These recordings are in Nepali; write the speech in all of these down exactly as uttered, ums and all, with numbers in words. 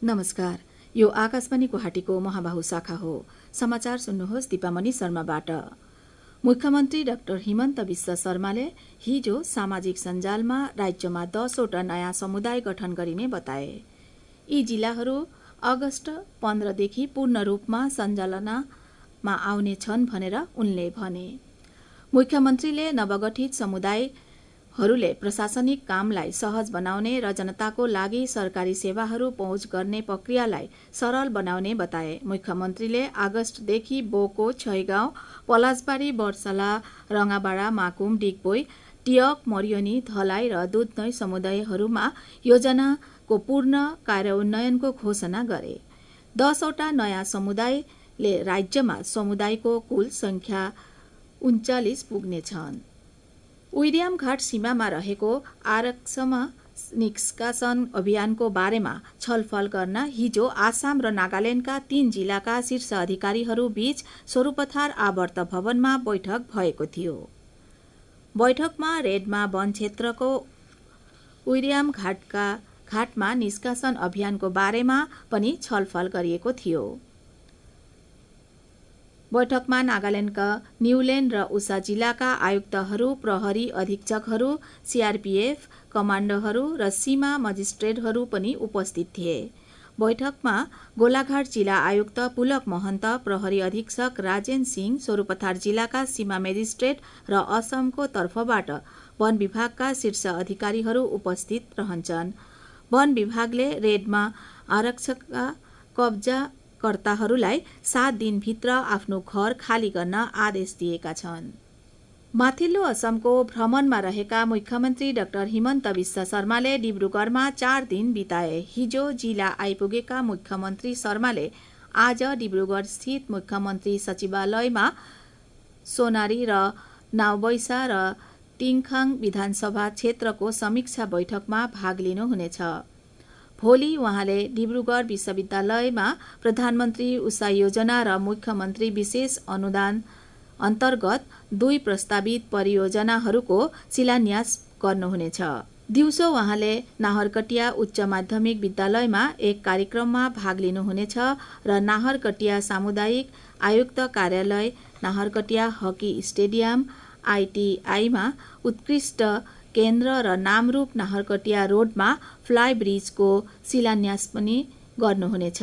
नमस्कार, यो आकाशवाणी गुवाहाटीको महाबाहु शाखा हो। समाचार सुन्नुहोस् दीपामणि शर्माबाट। मुख्यमन्त्री डाक्टर हिमन्त बिश्व शर्माले हिजो सामाजिक सञ्जालमा राज्यमा दसवटा नयाँ समुदाय गठन गरिने बताए। यी जिल्लाहरू अगस्त पन्ध्रदेखि पूर्ण रूपमा सञ्चालनमा आउने छन् भनेर उनले भने। मुख्यमन्त्रीले नवगठित समुदायहरूले प्रशासनिक कामलाई सहज बनाउने र जनताको लागि सरकारी सेवाहरू पहुँच गर्ने प्रक्रियालाई सरल बनाउने बताए। मुख्यमन्त्रीले अगस्तदेखि बोको, छैगाउँ, पलासबारी, बर्सला, रंगाबाड़ा, माकुम, डिगबोई, टियक, मरियनी, धलाई र दुधनৈ समुदायहरूमा योजनाको पूर्ण कार्यान्वयनको घोषणा गरे। दसवटा नयाँ समुदायले राज्यमा समुदायको कुल संख्या उन्चालिस पुग्नेछन्। विलियम घाट सीमामा रहेको आरक्षम निष्कासन अभियानको बारेमा छलफल गर्न हिजो आसाम र नागाल्याण्डका तीन जिल्लाका शीर्ष अधिकारीहरू बीच स्वरूपथार आवर्त भवनमा बैठक भएको थियो। बैठकमा रेडमा वन क्षेत्रको विलियम घाटका घाटमा निष्कासन अभियानको बारेमा पनि छलफल गरिएको थियो। बैठकमा नागाल्याण्डका न्युल्याण्ड र उषा जिल्लाका आयुक्तहरू, प्रहरी अधीक्षकहरू, सीआरपीएफ कमाण्डोहरू र सीमा मजिस्ट्रेटहरू पनि उपस्थित थिए। बैठकमा गोलाघाट जिल्ला आयुक्त पुलक महन्त, प्रहरी अधीक्षक राजेन सिंह, स्वरूपथार जिल्लाका सीमा मेजिस्ट्रेट र असमको तर्फबाट वन विभागका शीर्ष अधिकारीहरू उपस्थित रहन्छन्। वन विभागले रेडमा आरक्षकका कब्जा कर्ताहरूलाई सात दिनभित्र आफ्नो घर खाली गर्न आदेश दिएका छन्। माथिल्लो असमको भ्रमणमा रहेका मुख्यमन्त्री डाक्टर हिमन्त बिश्व शर्माले डिब्रुगढ़मा चार दिन बिताए। हिजो जिल्ला आइपुगेका मुख्यमन्त्री शर्माले आज डिब्रुगढ़ स्थित मुख्यमन्त्री सचिवालयमा सोनारी र नावबैसा र टिङखाङ विधानसभा क्षेत्रको समीक्षा बैठकमा भाग लिनुहुनेछ। भोलि उहाँले डिब्रुगढ़ विश्वविद्यालयमा प्रधानमन्त्री उषा योजना र मुख्यमन्त्री विशेष अनुदान अन्तर्गत दुई प्रस्तावित परियोजनाहरूको शिलान्यास गर्नुहुनेछ। दिउँसो उहाँले नाहरकटिया उच्च माध्यमिक विद्यालयमा एक कार्यक्रममा भाग लिनुहुनेछ र नाहरकटिया सामुदायिक आयुक्त कार्यालय, नाहरकटिया हकी स्टेडियम, आइटिआईमा उत्कृष्ट केन्द्र र नामरूप नाहरकटिया रोडमा फ्लाइ ब्रिजको शिलान्यास पनि गर्नुहुनेछ।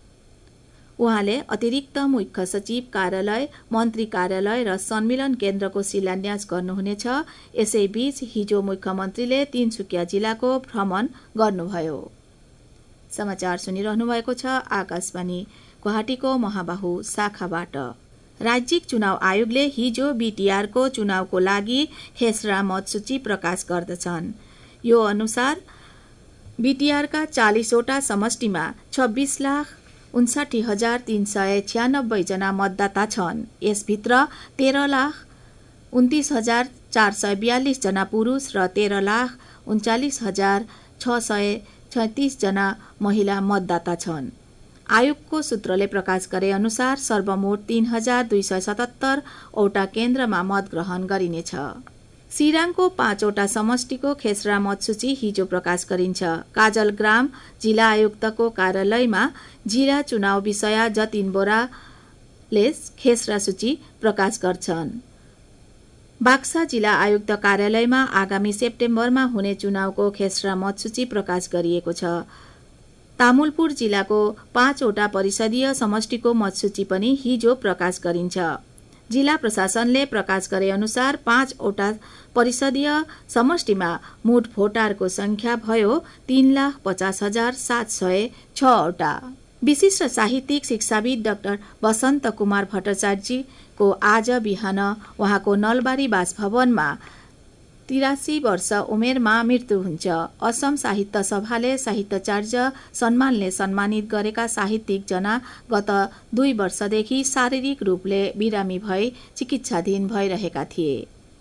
उहाँले अतिरिक्त मुख्य सचिव कार्यालय, मन्त्री कार्यालय र सम्मेलन केन्द्रको शिलान्यास गर्नुहुनेछ। यसैबीच हिजो मुख्यमन्त्रीले तीनसुकिया जिल्लाको भ्रमण गर्नुभयो। समाचार सुनिरहनु भएको छ आकाशवाणी गुवाहाटीको महाबाहु शाखाबाट। राज्यिक चुनाव आयोगले हिजो बीटीआरको चुनावको लागि खेसरा मतसूची प्रकाश गर्दछन्। यो अनुसार बीटीआरका चालिसवटा समष्टिमा छब्बीस लाख उन्साठी हजार तीन सय छ्यानब्बे जना मतदाता छन्। यसभित्र तेह्र लाख उन्तिस हजार चार सय बयालिस जना पुरुष र तेह्र लाख उन्चालिस हजार छ सय छैतिस जना महिला मतदाता छन्। आयोगको सूत्रले प्रकाश गरे अनुसार सर्वमोट तीन हजार दुई सय सतहत्तर वटा केन्द्रमा मतग्रहण गरिनेछ। सिराङको पाँचवटा समष्टिको खेसरा मतसूची हिजो प्रकाश गरिन्छ। काजल ग्राम जिल्ला आयुक्तको कार्यालयमा जिल्ला चुनाव विषया जतिन बोराले खेसरा सूची प्रकाश गर्छन्। बाक्सा जिल्ला आयुक्त कार्यालयमा आगामी सेप्टेम्बरमा हुने चुनावको खेसरा मतसूची प्रकाश गरिएको छ। तामुलपुर जिल्लाको पाँचवटा परिषदीय समष्टिको मतसूची पनि हिजो प्रकाश गरिन्छ। जिल्ला प्रशासनले प्रकाश गरे अनुसार पाँचवटा परिषदीय समष्टिमा मोट भोटारको संख्या भयो तीन लाख पचास हजार सात सय छवटा। विशिष्ट साहित्यिक शिक्षाविद डाक्टर वसन्त कुमार भट्टाचार्यको आज बिहान उहाँको नलबारी बासभवनमा तिरासी वर्ष उमेरमा मृत्यु हुन्छ। असम साहित्य सभाले साहित्याचार्य सम्मानले सम्मानित गरेका साहित्यिक जना गत दुई वर्षदेखि शारीरिक रूपले बिरामी भई चिकित्साधीन भइरहेका थिए।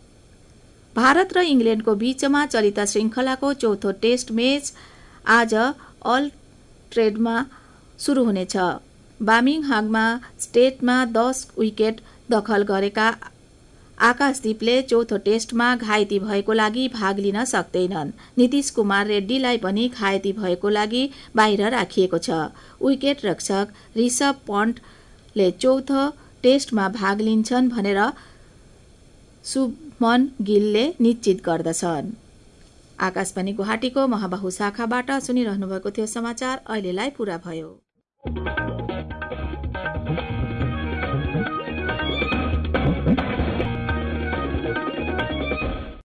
भारत र इङ्ल्याण्डको बीचमा चलित श्रृङ्खलाको चौथो टेस्ट म्याच आज अल ट्रेडमा सुरु हुनेछ। बार्मिङहाममा टेस्टमा दस विकेट दखल गरेका आकाशदीपले चौथो टेस्टमा घाइते भएको लागि भाग लिन सक्दैनन्। नीतिश कुमार रेड्डीलाई पनि घाइते भएको लागि बाहिर राखिएको छ। विकेट रक्षक ऋषभ पन्टले चौथो टेस्टमा भाग लिन्छन् भनेर शुभमन गिलले निश्चित गर्दछन्। आकाशवाणी गुवाहाटीको महाबाहु शाखाबाट सुनिरहनु भएको थियो समाचार अहिलेलाई पूरा भयो।